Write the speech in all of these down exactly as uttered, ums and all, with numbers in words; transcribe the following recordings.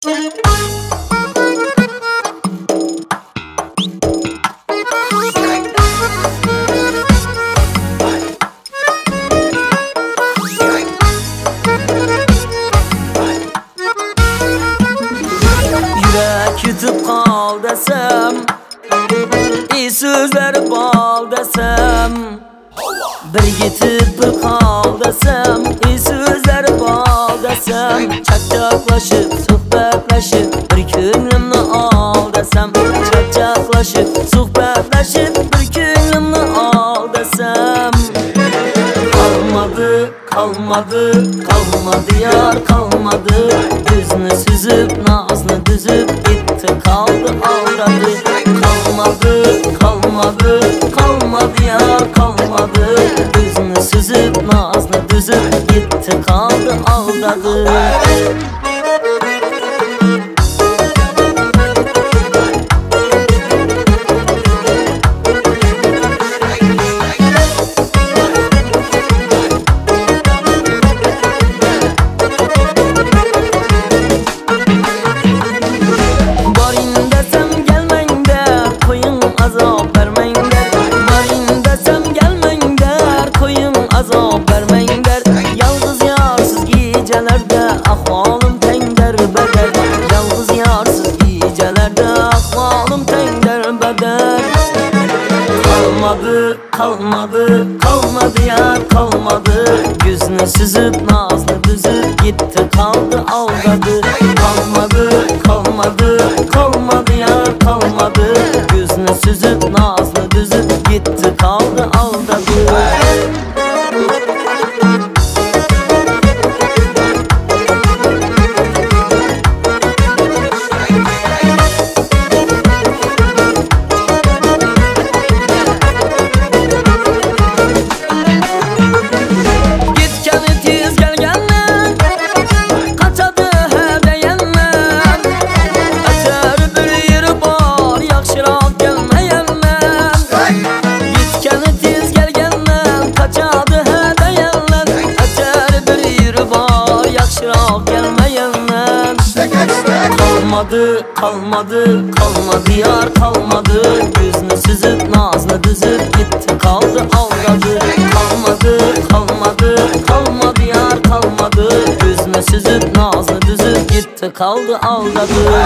Yürek yutup kal desem, iyi sözleri bal desem, bir gitip bir kal desem, iyi sözleri bal desem, çakçaklaşıp sohbetleşip bir könlümni al desem, çakçaklaşıp sohbetleşip bir könlümni al desem, kalmadı, kalmadı, kalmadı yar kalmadı, gözünü süzüp nazını düzüp gitti kaldı aldadı. Kalmadı, kalmadı, kalmadı yar kalmadı, gözünü süzüp nazını düzüp gitti kaldı aldadı. Ahvalım tengder beder, yalnız yarsız gecelerde ahvalım tengder beder. Kalmadı, kalmadı, kalmadı yar kalmadı, gözünü süzüp nazlı düzüp gitti kaldı aldadı. Kalmadı, kalmadı, kalmadı yar kalmadı, gözünü süzüp nazlı düzüp gitti kaldı aldadı. Kalmadı, kalmadı, kalmadı yar kalmadı, gözünü süzüp nazını düzüp gitti kaldı aldadı. Kalmadı, kalmadı, kalmadı yar kalmadı, gözünü süzüp nazını düzüp gitti kaldı aldadı.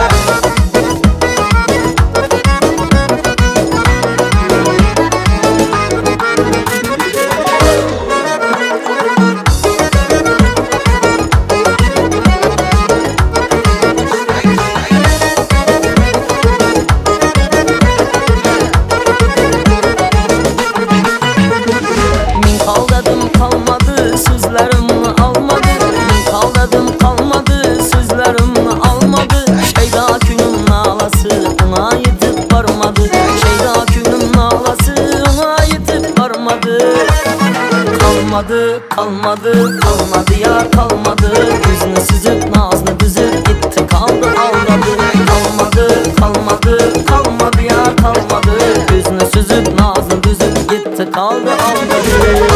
Kalmadı, kalmadı, kalmadı yar kalmadı, gözünü süzüp nazını düzüp gitti kaldı aldadı. Kalmadı, kalmadı, kalmadı yar kalmadı, gözünü süzüp nazını düzüp gitti kaldı aldadı.